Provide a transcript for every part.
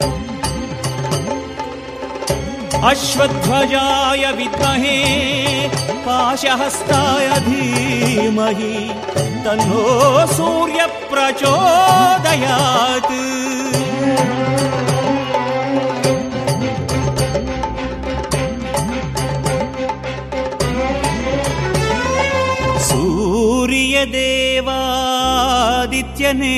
अश्वध्वजाय विद्महे पाशहस्ताय धीमहि तन्नो सूर्य प्रचोदयात्। सूर्यदेवादित्यने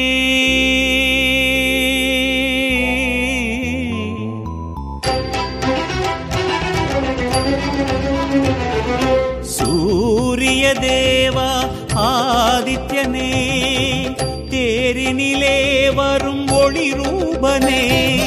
சூரியதேவா ஆதித்யனே தேரினிலே வரும் ஒளி ரூபனே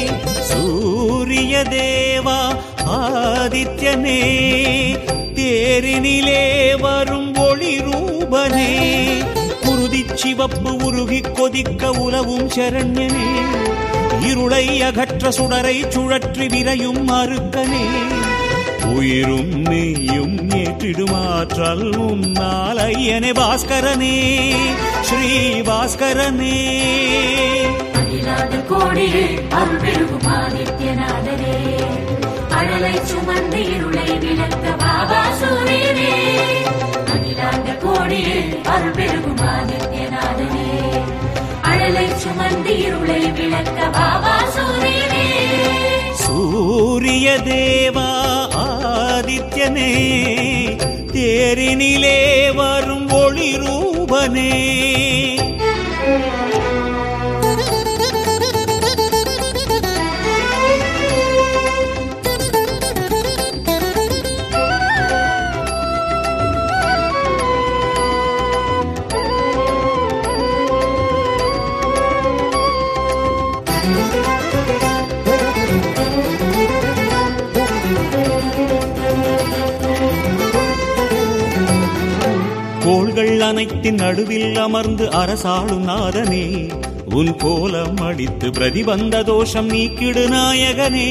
சூரியதேவா ஆதித்யனே தேரினிலே வரும் ஒளி ரூபனே குருதி சிவப்பு உருகி கொதிக்க உலவும் சரண்யனே இருளை அகற்ற சுடரை சுழற்றி விரையும் அருக்கனே உயிரும் மெய்யும் ஏற்றிடுமாற்றல் உன்னால் ஐயனே பாஸ்கரனே ஸ்ரீ பாஸ்கரனே அகிலாண்ட கோடியே அருள் பெருகும் ஆதித்யநாதனே அழலை சுமந்து இருளை விளக்க பாபா சூரியனே அகிலாண்ட கோடியே அருள் பெருகும் ஆதித்யநாதனே அழலை சுமந்து இருளை விளக்க பாபா சூரியனே சூரிய தேவா ஆதித்யனே தேரினிலே வரும் ஒளி ரூபனே கோள்கள் அனைத்தின் நடுவில் அமர்ந்து அரசாளும் நாதனே உன் கோலம் அடித்து பிரதிபந்த தோஷம் நீக்கிடு நாயகனே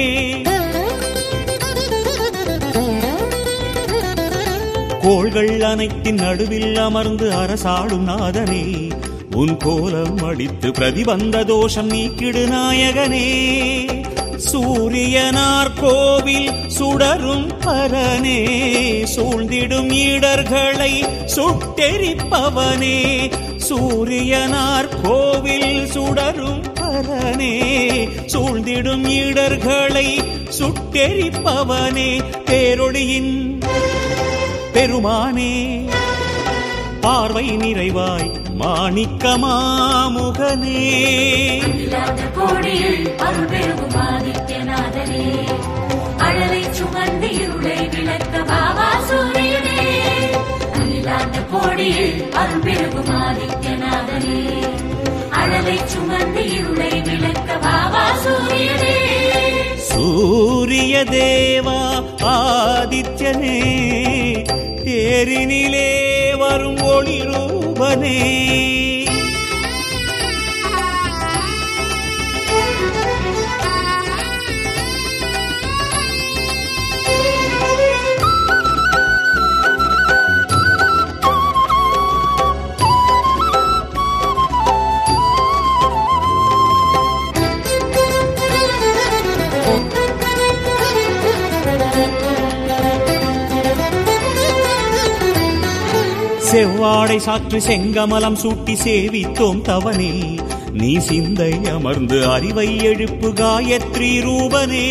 கோள்கள் அனைத்தின் நடுவில் அமர்ந்து அரசாளும் நாதனே உன் கோலம் அடித்து பிரதிபந்த தோஷம் நீக்கிடு நாயகனே சூரியனார் கோவில் சுடரும் பரனே சூழ்ந்திடும் இடர்களை சுட்டெரிப்பவனே சூரியனார் கோவில் சுடரும் பரனே சூழ்ந்திடும் இடர்களை சுட்டெரிப்பவனே பேரொளியின் பெருமானே பார்வை நிறைவாய் மாணிக்க மாமுகனே கோடியில் அருள் பெருகும் ஆதித்யநாதனே அழலை சுமந்து இருளை விளக்க பாபா சூரியனே அகிலாண்ட கோடியில் அருள் பெருகும் ஆதித்யநாதனே அழலை சுமந்து இருளை விளக்க பாபா சூரியனே சூரிய தேவா ஆதித்யனே தேரினிலே வரும் ஒளி ரூபனே செவ்வாடை சாற்றி செங்கமலம் சூட்டி சேவித்தோம் தவனே நீ சிந்தை அமர்ந்து அறிவை எழுப்பு காயத்ரி ரூபனே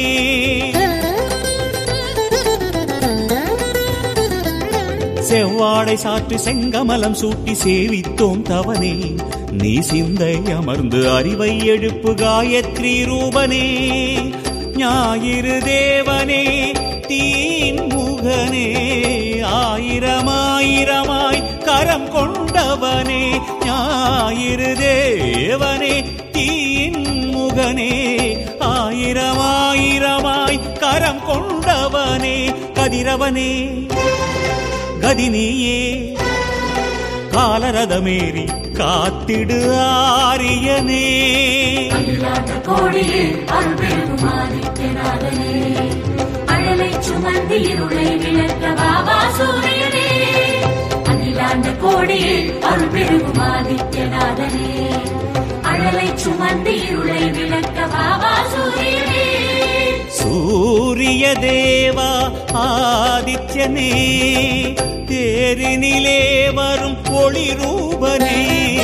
செவ்வாடை சாற்றி செங்கமலம் சூட்டி சேவித்தோம் தவனே நீ சிந்தை அமர்ந்து அறிவை எழுப்பு காயத்ரி ரூபனே ஞாயிறு தேவனே தீன் முகனே ஆயிரமாயிரமாய் கரம் கொண்டவனே ஞாயிறு தேவனே தீன் முகனே ஆயிரமாயிரமாய் கரம் கொண்டவனே கதிரவனே கதினியே காலரதமேறி காத்திடு ஆரியனே கோடியில் அருள் பெருகும் ஆதித்யநாதனே அழலை சுமந்து இருளை விளக்க பாபா சூரியனே அகிலாண்ட கோடியில் அருள் பெருகும் ஆதித்யநாதனே அழலை சுமந்து இருளை விளக்க வாவா சூரியனே. சூரிய தேவா ஆதித்யனே, தேரினிலே வரும் ஒளி ரூபனே.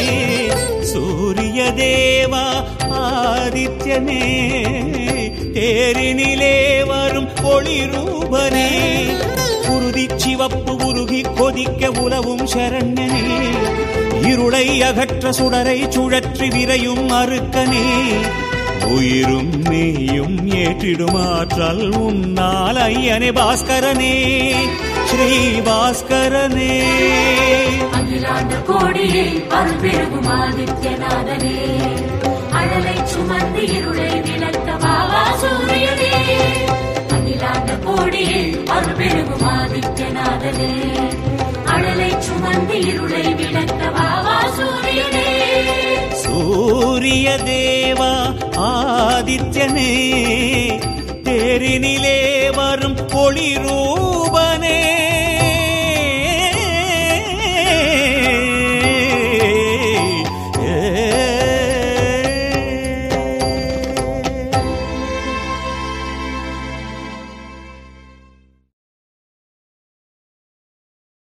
சூரிய தேவா ஆதித்யனே, தேரினிலே வரும் ஒளி ரூபனே. குருதி சிவப்பு உருகி கொதிக்க உலவும் சரண்யனே, இருளை அகற்ற சுடரை சுழற்றி விரையும் அருக்கனே. உயிரும் மெய்யும் ஏற்றிடும் ஆற்றல் உன்னால் ஐயனே பாஸ்கரனே, ஸ்ரீ பாஸ்கரனே. அகிலாண்ட கோடியை அருள் பெருகும் ஆதித்யநாதனே, அழலை சுமந்து இருளை விளக்க வாவா சூரியனே. அகிலாண்ட கோடியை அருள் பெருகும் ஆதித்யநாதனே, அழலை சுமந்து இருளை விளக்க வாவா சூரியனே. சூரிய தேவா ஆதித்யனே, தேரினிலே வரும் ஒளி ரூபனே.